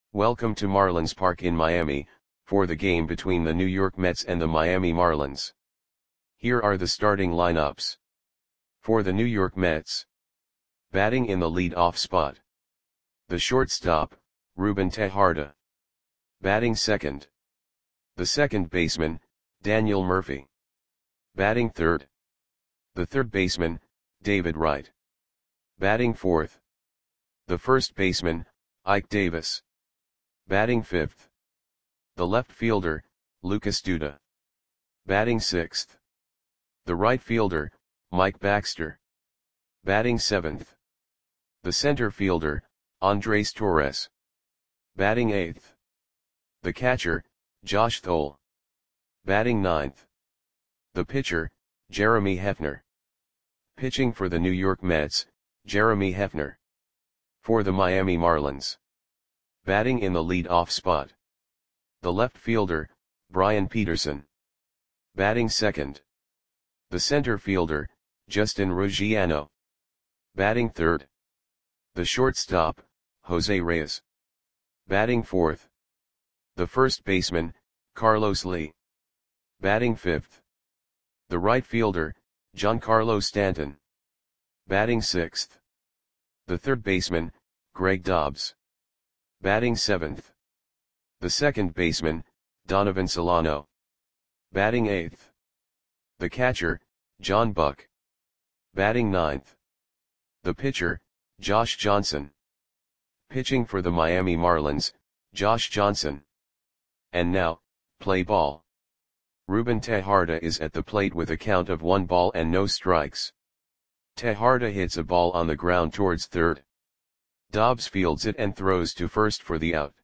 Welcome to Marlins Park in Miami, for the game between the New York Mets and the Miami Marlins. Here are the starting lineups. For the New York Mets. Batting in the lead-off spot. The shortstop, Ruben Tejada. Batting second. The second baseman, Daniel Murphy. Batting third. The third baseman, David Wright. Batting fourth. The first baseman, Ike Davis. Batting fifth. The left fielder, Lucas Duda. Batting sixth. The right fielder, Mike Baxter. Batting seventh. The center fielder, Andres Torres. Batting eighth. The catcher, Josh Thole. Batting ninth. The pitcher, Jeremy Hefner. Pitching for the New York Mets, Jeremy Hefner. For the Miami Marlins. Batting in the lead-off spot. The left fielder, Brian Peterson. Batting second. The center fielder, Justin Ruggiano. Batting third. The shortstop, Jose Reyes. Batting fourth. The first baseman, Carlos Lee. Batting fifth. The right fielder, Giancarlo Stanton. Batting sixth. The third baseman, Greg Dobbs. Batting seventh. The second baseman, Donovan Solano. Batting eighth. The catcher, John Buck. Batting ninth. The pitcher, Josh Johnson. Pitching for the Miami Marlins, Josh Johnson. And now, play ball. Ruben Tejada is at the plate with a count of 1 ball and no strikes. Tejada hits a ball on the ground towards third. Dobbs fields it and throws to first for the out.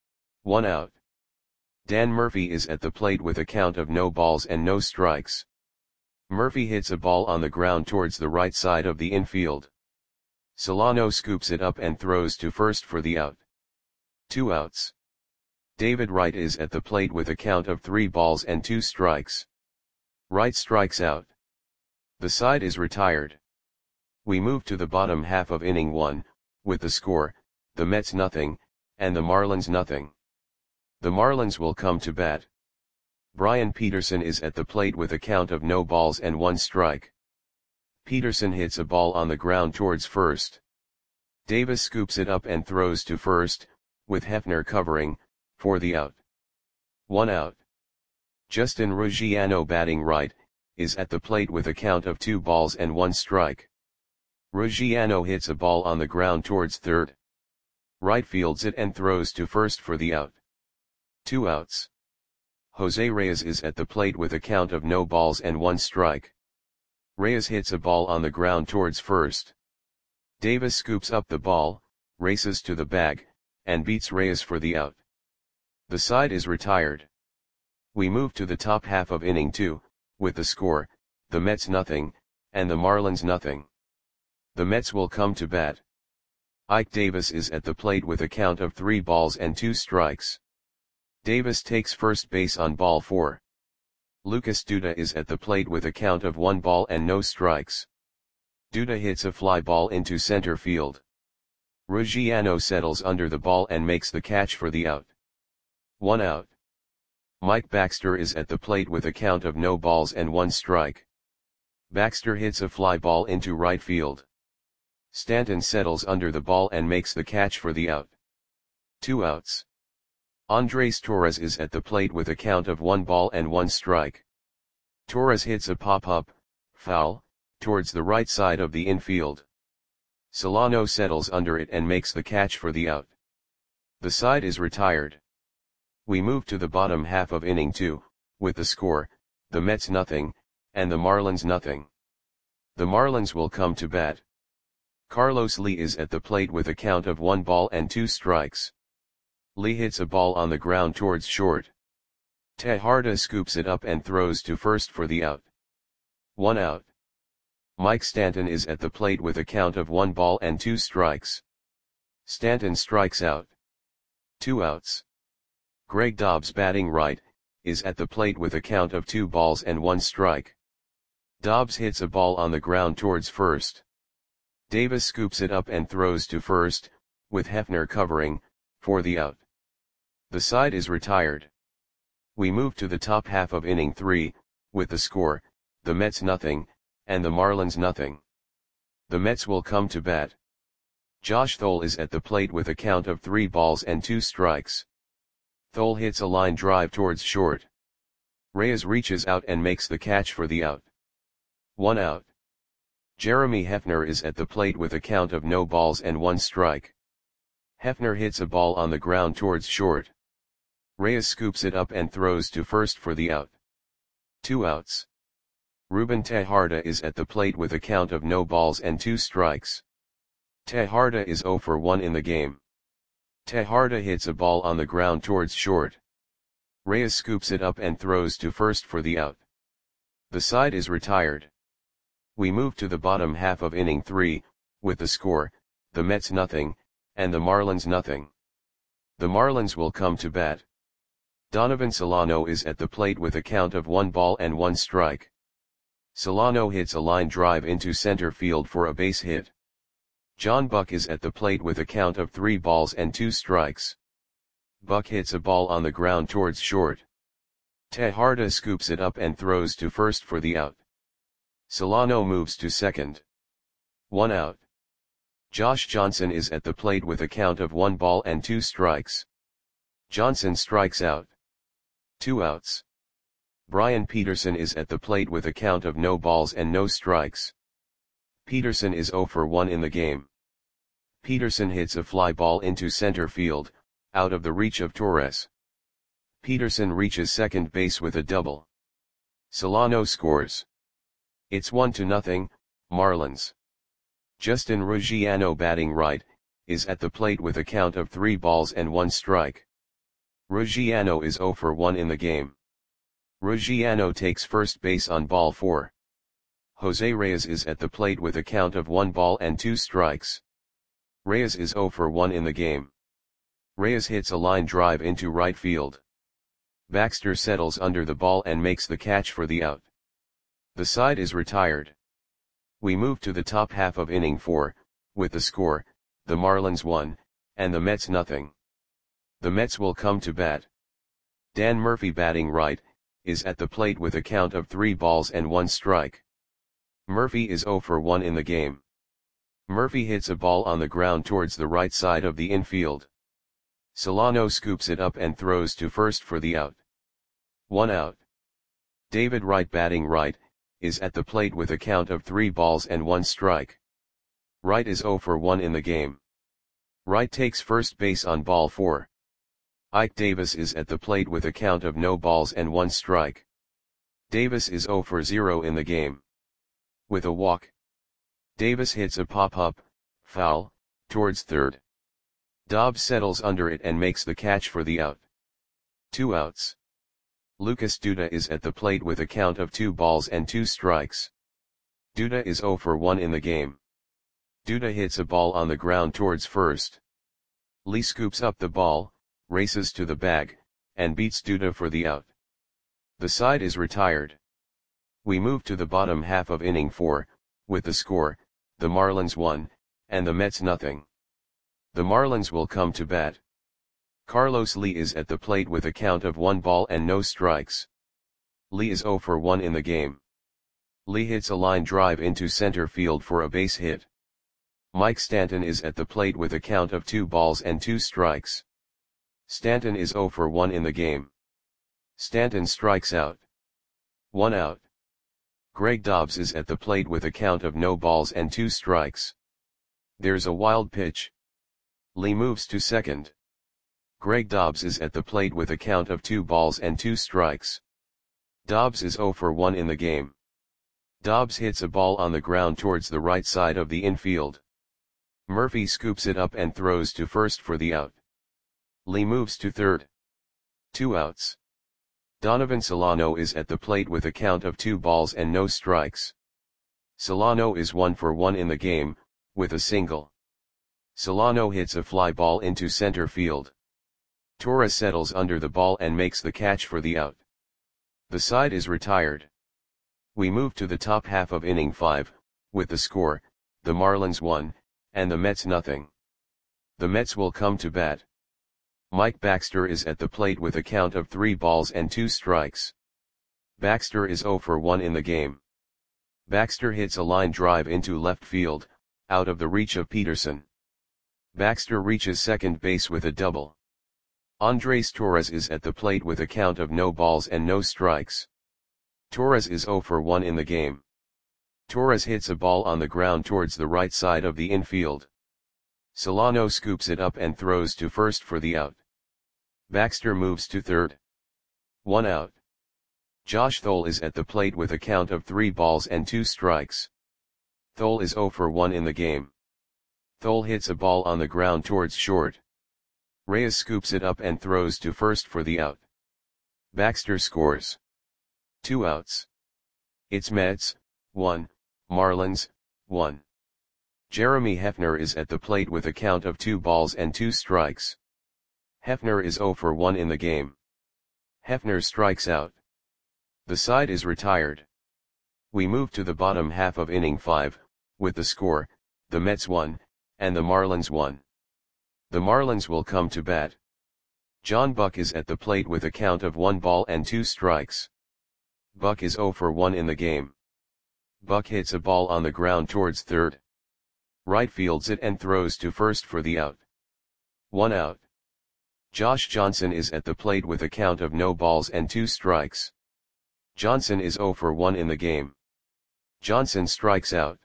1 out. Dan Murphy is at the plate with a count of no balls and no strikes. Murphy hits a ball on the ground towards the right side of the infield. Solano scoops it up and throws to first for the out. 2 outs. David Wright is at the plate with a count of 3 balls and 2 strikes. Wright strikes out. The side is retired. We move to the bottom half of inning 1, with the score, the Mets nothing, and the Marlins nothing. The Marlins will come to bat. Brian Peterson is at the plate with a count of no balls and 1 strike. Peterson hits a ball on the ground towards first. Davis scoops it up and throws to first, with Hefner covering, for the out. 1 out. Justin Ruggiano batting right, is at the plate with a count of 2 balls and 1 strike. Ruggiano hits a ball on the ground towards third. Wright fields it and throws to first for the out. 2 outs. Jose Reyes is at the plate with a count of no balls and 1 strike. Reyes hits a ball on the ground towards first. Davis scoops up the ball, races to the bag, and beats Reyes for the out. The side is retired. We move to the top half of inning 2, with the score, the Mets nothing, and the Marlins nothing. The Mets will come to bat. Ike Davis is at the plate with a count of 3 balls and 2 strikes. Davis takes first base on ball 4. Lucas Duda is at the plate with a count of 1 ball and no strikes. Duda hits a fly ball into center field. Ruggiano settles under the ball and makes the catch for the out. 1 out. Mike Baxter is at the plate with a count of no balls and 1 strike. Baxter hits a fly ball into right field. Stanton settles under the ball and makes the catch for the out. 2 outs. Andres Torres is at the plate with a count of 1 ball and 1 strike. Torres hits a pop-up, foul, towards the right side of the infield. Solano settles under it and makes the catch for the out. The side is retired. We move to the bottom half of inning 2, with the score, the Mets nothing, and the Marlins nothing. The Marlins will come to bat. Carlos Lee is at the plate with a count of 1 ball and 2 strikes. Lee hits a ball on the ground towards short. Tejada scoops it up and throws to first for the out. 1 out. Mike Stanton is at the plate with a count of 1 ball and 2 strikes. Stanton strikes out. 2 outs. Greg Dobbs batting right, is at the plate with a count of 2 balls and 1 strike. Dobbs hits a ball on the ground towards first. Davis scoops it up and throws to first, with Hefner covering, for the out. The side is retired. We move to the top half of inning 3, with the score, the Mets nothing, and the Marlins nothing. The Mets will come to bat. Josh Thole is at the plate with a count of 3 balls and 2 strikes. Thole hits a line drive towards short. Reyes reaches out and makes the catch for the out. 1 out. Jeremy Hefner is at the plate with a count of no balls and 1 strike. Hefner hits a ball on the ground towards short. Reyes scoops it up and throws to first for the out. 2 outs. Ruben Tejada is at the plate with a count of no balls and 2 strikes. Tejada is 0 for 1 in the game. Tejada hits a ball on the ground towards short. Reyes scoops it up and throws to first for the out. The side is retired. We move to the bottom half of inning 3, with the score, the Mets nothing, and the Marlins nothing. The Marlins will come to bat. Donovan Solano is at the plate with a count of 1 ball and 1 strike. Solano hits a line drive into center field for a base hit. John Buck is at the plate with a count of 3 balls and 2 strikes. Buck hits a ball on the ground towards short. Tejada scoops it up and throws to first for the out. Solano moves to second. 1 out. Josh Johnson is at the plate with a count of 1 ball and 2 strikes. Johnson strikes out. 2 outs. Brian Peterson is at the plate with a count of no balls and no strikes. Peterson is 0 for 1 in the game. Peterson hits a fly ball into center field, out of the reach of Torres. Peterson reaches second base with a double. Solano scores. It's 1-0, Marlins. Justin Ruggiano, batting right, is at the plate with a count of 3 balls and 1 strike. Ruggiano is 0 for 1 in the game. Ruggiano takes first base on ball 4. Jose Reyes is at the plate with a count of 1 ball and 2 strikes. Reyes is 0 for 1 in the game. Reyes hits a line drive into right field. Baxter settles under the ball and makes the catch for the out. The side is retired. We move to the top half of inning 4, with the score, the Marlins 1, and the Mets nothing. The Mets will come to bat. Dan Murphy, batting right, is at the plate with a count of 3 balls and 1 strike. Murphy is 0 for 1 in the game. Murphy hits a ball on the ground towards the right side of the infield. Solano scoops it up and throws to first for the out. 1 out. David Wright, batting right, is at the plate with a count of 3 balls and 1 strike. Wright is 0 for 1 in the game. Wright takes first base on ball 4. Ike Davis is at the plate with a count of no balls and 1 strike. Davis is 0 for 0 in the game. With a walk, Davis hits a pop-up, foul, towards third. Dobbs settles under it and makes the catch for the out. 2 outs. Lucas Duda is at the plate with a count of 2 balls and 2 strikes. Duda is 0 for 1 in the game. Duda hits a ball on the ground towards first. Lee scoops up the ball, races to the bag, and beats Duda for the out. The side is retired. We move to the bottom half of inning 4, with the score, the Marlins 1, and the Mets nothing. The Marlins will come to bat. Carlos Lee is at the plate with a count of 1 ball and no strikes. Lee is 0 for 1 in the game. Lee hits a line drive into center field for a base hit. Mike Stanton is at the plate with a count of 2 balls and 2 strikes. Stanton is 0 for 1 in the game. Stanton strikes out. 1 out. Greg Dobbs is at the plate with a count of no balls and 2 strikes. There's a wild pitch. Lee moves to second. Greg Dobbs is at the plate with a count of 2 balls and 2 strikes. Dobbs is 0 for 1 in the game. Dobbs hits a ball on the ground towards the right side of the infield. Murphy scoops it up and throws to first for the out. Lee moves to third. 2 outs. Donovan Solano is at the plate with a count of 2 balls and no strikes. Solano is 1 for 1 in the game, with a single. Solano hits a fly ball into center field. Torres settles under the ball and makes the catch for the out. The side is retired. We move to the top half of inning 5, with the score, the Marlins 1, and the Mets nothing. The Mets will come to bat. Mike Baxter is at the plate with a count of 3 balls and 2 strikes. Baxter is 0 for 1 in the game. Baxter hits a line drive into left field, out of the reach of Peterson. Baxter reaches second base with a double. Andres Torres is at the plate with a count of no balls and no strikes. Torres is 0 for 1 in the game. Torres hits a ball on the ground towards the right side of the infield. Solano scoops it up and throws to first for the out. Baxter moves to third. 1 out. Josh Thole is at the plate with a count of 3 balls and 2 strikes. Thole is 0 for 1 in the game. Thole hits a ball on the ground towards short. Reyes scoops it up and throws to first for the out. Baxter scores. 2 outs. It's Mets, 1, Marlins, 1. Jeremy Hefner is at the plate with a count of 2 balls and 2 strikes. Hefner is 0 for 1 in the game. Hefner strikes out. The side is retired. We move to the bottom half of inning 5, with the score, the Mets 1, and the Marlins 1. The Marlins will come to bat. John Buck is at the plate with a count of 1 ball and 2 strikes. Buck is 0 for 1 in the game. Buck hits a ball on the ground towards third. Right fields it and throws to first for the out. 1 out. Josh Johnson is at the plate with a count of no balls and 2 strikes. Johnson is 0 for 1 in the game. Johnson strikes out.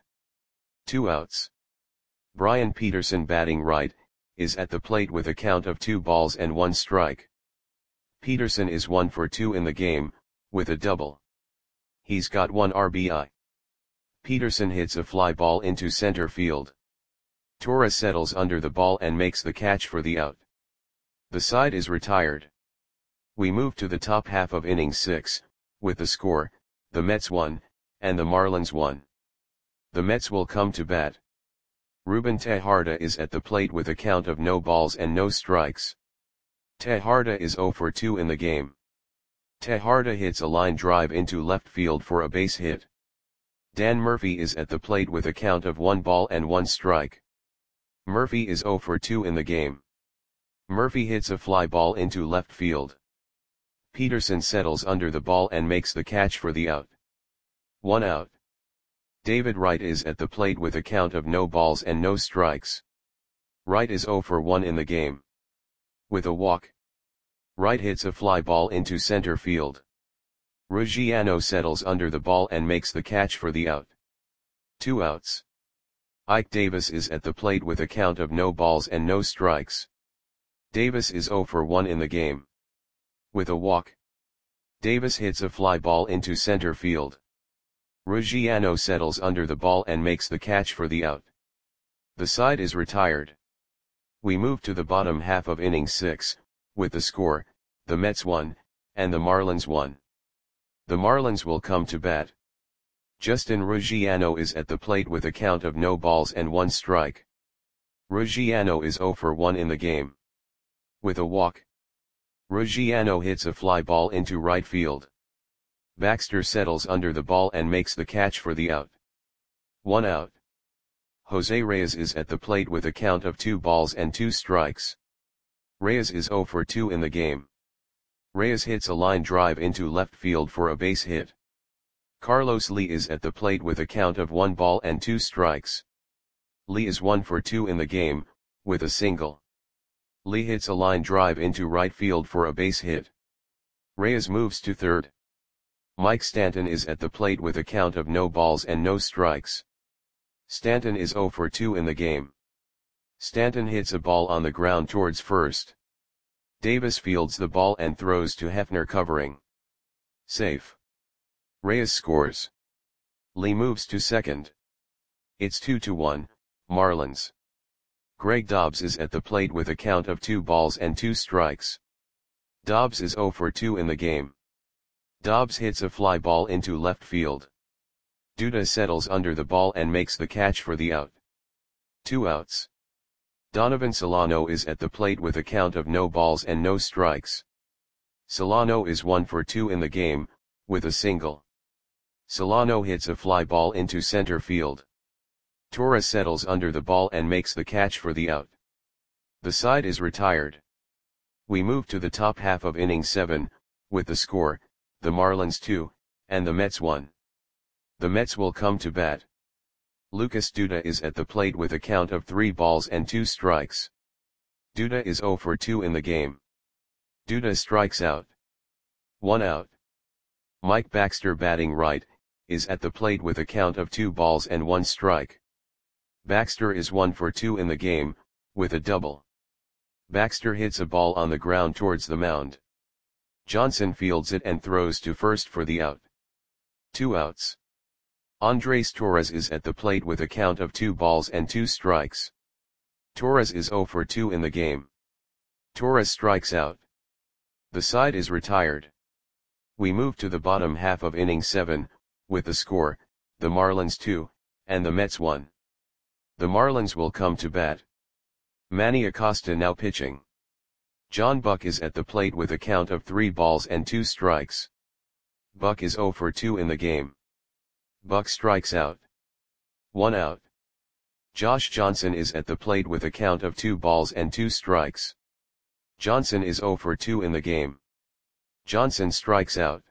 2 outs. Brian Peterson, batting right, is at the plate with a count of 2 balls and 1 strike. Peterson is 1 for 2 in the game, with a double. He's got 1 RBI. Peterson hits a fly ball into center field. Torres settles under the ball and makes the catch for the out. The side is retired. We move to the top half of inning 6, with the score, the Mets 1, and the Marlins 1. The Mets will come to bat. Ruben Tejada is at the plate with a count of no balls and no strikes. Tejada is 0 for 2 in the game. Tejada hits a line drive into left field for a base hit. Dan Murphy is at the plate with a count of 1 ball and 1 strike. Murphy is 0 for 2 in the game. Murphy hits a fly ball into left field. Peterson settles under the ball and makes the catch for the out. 1 out. David Wright is at the plate with a count of no balls and no strikes. Wright is 0 for 1 in the game. With a walk. Wright hits a fly ball into center field. Ruggiano settles under the ball and makes the catch for the out. 2 outs. Ike Davis is at the plate with a count of no balls and no strikes. Davis is 0 for 1 in the game. With a walk. Davis hits a fly ball into center field. Ruggiano settles under the ball and makes the catch for the out. The side is retired. We move to the bottom half of inning 6, with the score, the Mets 1, and the Marlins 1. The Marlins will come to bat. Justin Ruggiano is at the plate with a count of no balls and 1 strike. Ruggiano is 0 for 1 in the game. With a walk. Ruggiano hits a fly ball into right field. Baxter settles under the ball and makes the catch for the out. 1 out. Jose Reyes is at the plate with a count of 2 balls and 2 strikes. Reyes is 0 for 2 in the game. Reyes hits a line drive into left field for a base hit. Carlos Lee is at the plate with a count of 1 ball and 2 strikes. Lee is 1 for 2 in the game, with a single. Lee hits a line drive into right field for a base hit. Reyes moves to third. Mike Stanton is at the plate with a count of no balls and no strikes. Stanton is 0 for 2 in the game. Stanton hits a ball on the ground towards first. Davis fields the ball and throws to Hefner covering. Safe. Reyes scores. Lee moves to second. It's 2-1, Marlins. Greg Dobbs is at the plate with a count of 2 balls and 2 strikes. Dobbs is 0 for 2 in the game. Dobbs hits a fly ball into left field. Duda settles under the ball and makes the catch for the out. 2 outs. Donovan Solano is at the plate with a count of no balls and no strikes. Solano is 1 for 2 in the game, with a single. Solano hits a fly ball into center field. Torres settles under the ball and makes the catch for the out. The side is retired. We move to the top half of inning 7, with the score, the Marlins 2, and the Mets 1. The Mets will come to bat. Lucas Duda is at the plate with a count of 3 balls and 2 strikes. Duda is 0 for 2 in the game. Duda strikes out. 1 out. Mike Baxter, batting right, is at the plate with a count of 2 balls and 1 strike. Baxter is 1 for 2 in the game, with a double. Baxter hits a ball on the ground towards the mound. Johnson fields it and throws to first for the out. 2 outs. Andres Torres is at the plate with a count of 2 balls and 2 strikes. Torres is 0 for 2 in the game. Torres strikes out. The side is retired. We move to the bottom half of inning 7, with the score, the Marlins 2, and the Mets 1. The Marlins will come to bat. Manny Acosta now pitching. John Buck is at the plate with a count of 3 balls and 2 strikes. Buck is 0 for 2 in the game. Buck strikes out. 1 out. Josh Johnson is at the plate with a count of 2 balls and 2 strikes. Johnson is 0 for 2 in the game. Johnson strikes out.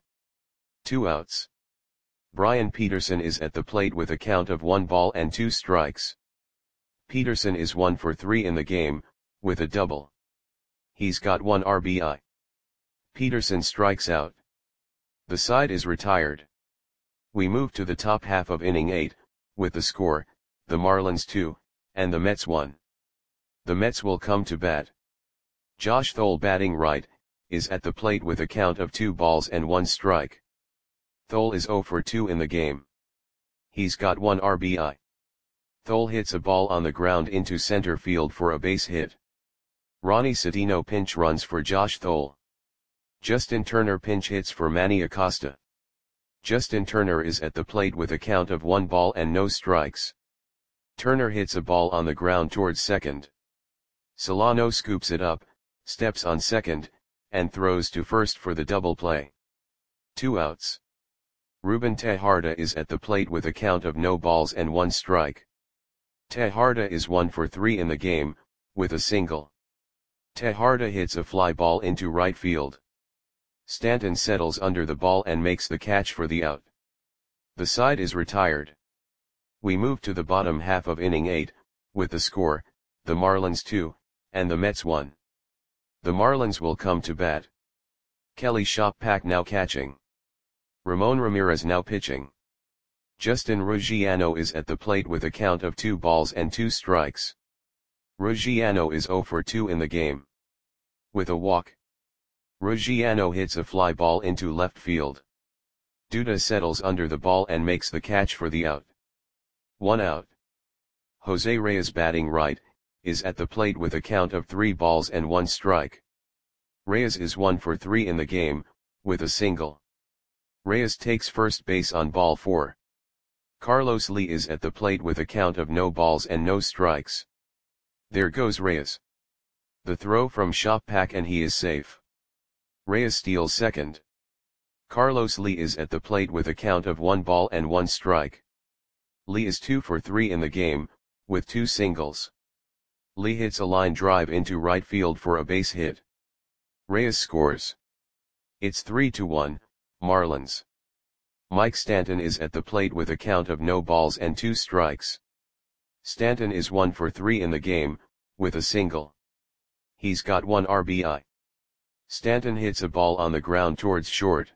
2 outs. Brian Peterson is at the plate with a count of 1 ball and 2 strikes. Peterson is 1 for 3 in the game, with a double. He's got 1 RBI. Peterson strikes out. The side is retired. We move to the top half of inning 8, with the score, the Marlins 2, and the Mets 1. The Mets will come to bat. Josh Thole, batting right, is at the plate with a count of 2 balls and 1 strike. Thole is 0 for 2 in the game. He's got 1 RBI. Thole hits a ball on the ground into center field for a base hit. Ronnie Cedeno pinch runs for Josh Thole. Justin Turner pinch hits for Manny Acosta. Justin Turner is at the plate with a count of 1 ball and no strikes. Turner hits a ball on the ground towards second. Solano scoops it up, steps on second, and throws to first for the double play. 2 outs. Ruben Tejada is at the plate with a count of no balls and 1 strike. Tejada is 1 for 3 in the game, with a single. Tejada hits a fly ball into right field. Stanton settles under the ball and makes the catch for the out. The side is retired. We move to the bottom half of inning 8, with the score, the Marlins 2, and the Mets 1. The Marlins will come to bat. Kelly Shoppack now catching. Ramon Ramirez now pitching. Justin Ruggiano is at the plate with a count of 2 balls and 2 strikes. Ruggiano is 0 for 2 in the game. With a walk. Ruggiano hits a fly ball into left field. Duda settles under the ball and makes the catch for the out. 1 out. Jose Reyes, batting right, is at the plate with a count of 3 balls and 1 strike. Reyes is 1 for 3 in the game, with a single. Reyes takes first base on ball 4. Carlos Lee is at the plate with a count of no balls and no strikes. There goes Reyes. The throw from Shoppack and he is safe. Reyes steals second. Carlos Lee is at the plate with a count of 1 ball and 1 strike. Lee is 2 for 3 in the game, with 2 singles. Lee hits a line drive into right field for a base hit. Reyes scores. It's 3-1, Marlins. Mike Stanton is at the plate with a count of no balls and 2 strikes. Stanton is 1 for 3 in the game, with a single. He's got 1 RBI. Stanton hits a ball on the ground towards short.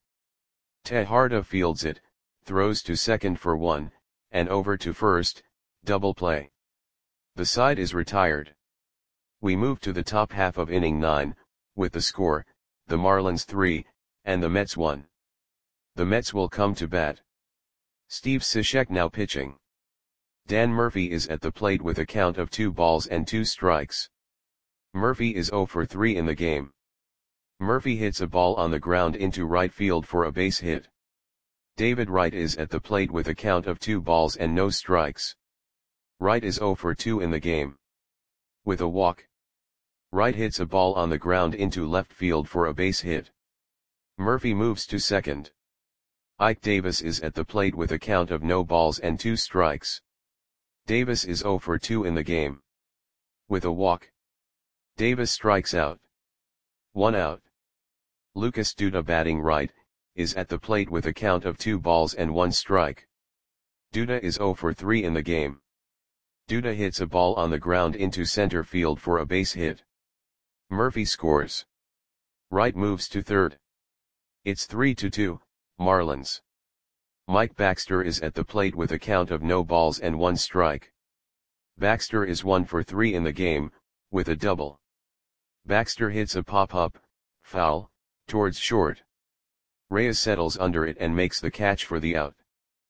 Tejada fields it, throws to second for 1, and over to first, double play. The side is retired. We move to the top half of inning 9, with the score, the Marlins 3, and the Mets 1. The Mets will come to bat. Steve Cishek now pitching. Dan Murphy is at the plate with a count of 2 balls and 2 strikes. Murphy is 0 for 3 in the game. Murphy hits a ball on the ground into right field for a base hit. David Wright is at the plate with a count of 2 balls and no strikes. Wright is 0 for 2 in the game. With a walk. Wright hits a ball on the ground into left field for a base hit. Murphy moves to second. Ike Davis is at the plate with a count of no balls and 2 strikes. Davis is 0 for 2 in the game. With a walk. Davis strikes out. 1 out. Lucas Duda batting right, is at the plate with a count of 2 balls and 1 strike. Duda is 0 for 3 in the game. Duda hits a ball on the ground into center field for a base hit. Murphy scores. Wright moves to third. It's 3-2, Marlins. Mike Baxter is at the plate with a count of no balls and 1 strike. Baxter is 1 for 3 in the game, with a double. Baxter hits a pop-up, foul, towards short. Reyes settles under it and makes the catch for the out.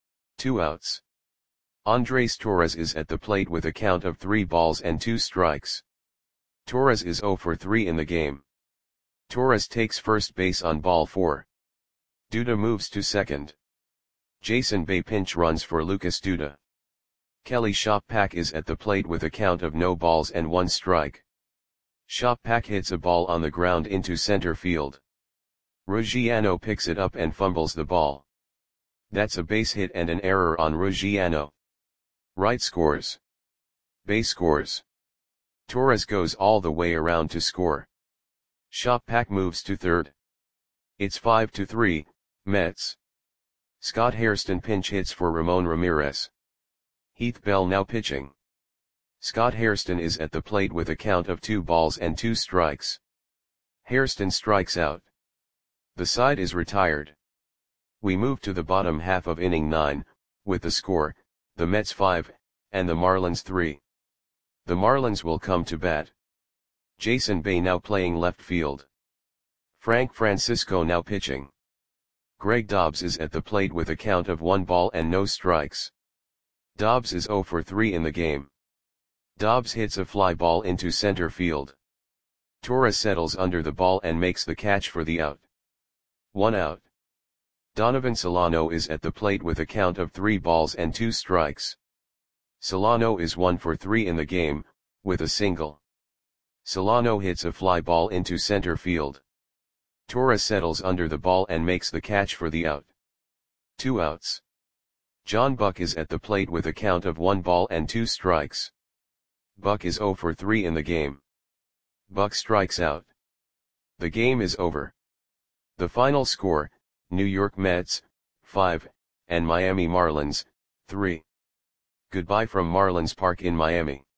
2 outs. Andres Torres is at the plate with a count of 3 balls and 2 strikes. Torres is 0 for 3 in the game. Torres takes first base on ball 4. Duda moves to second. Jason Bay pinch runs for Lucas Duda. Kelly Shoppak is at the plate with a count of no balls and 1 strike. Shoppak hits a ball on the ground into center field. Ruggiano picks it up and fumbles the ball. That's a base hit and an error on Ruggiano. Wright scores. Bay scores. Torres goes all the way around to score. Shoppak moves to third. It's 5-3, Mets. Scott Hairston pinch hits for Ramon Ramirez. Heath Bell now pitching. Scott Hairston is at the plate with a count of 2 balls and 2 strikes. Hairston strikes out. The side is retired. We move to the bottom half of inning 9, with the score, the Mets 5, and the Marlins 3. The Marlins will come to bat. Jason Bay now playing left field. Frank Francisco now pitching. Greg Dobbs is at the plate with a count of 1 ball and no strikes. Dobbs is 0 for 3 in the game. Dobbs hits a fly ball into center field. Torres settles under the ball and makes the catch for the out. 1 out. Donovan Solano is at the plate with a count of 3 balls and 2 strikes. Solano is 1 for 3 in the game, with a single. Solano hits a fly ball into center field. Torres settles under the ball and makes the catch for the out. 2 outs. John Buck is at the plate with a count of 1 ball and 2 strikes. Buck is 0 for 3 in the game. Buck strikes out. The game is over. The final score, New York Mets, 5, and Miami Marlins, 3. Goodbye from Marlins Park in Miami.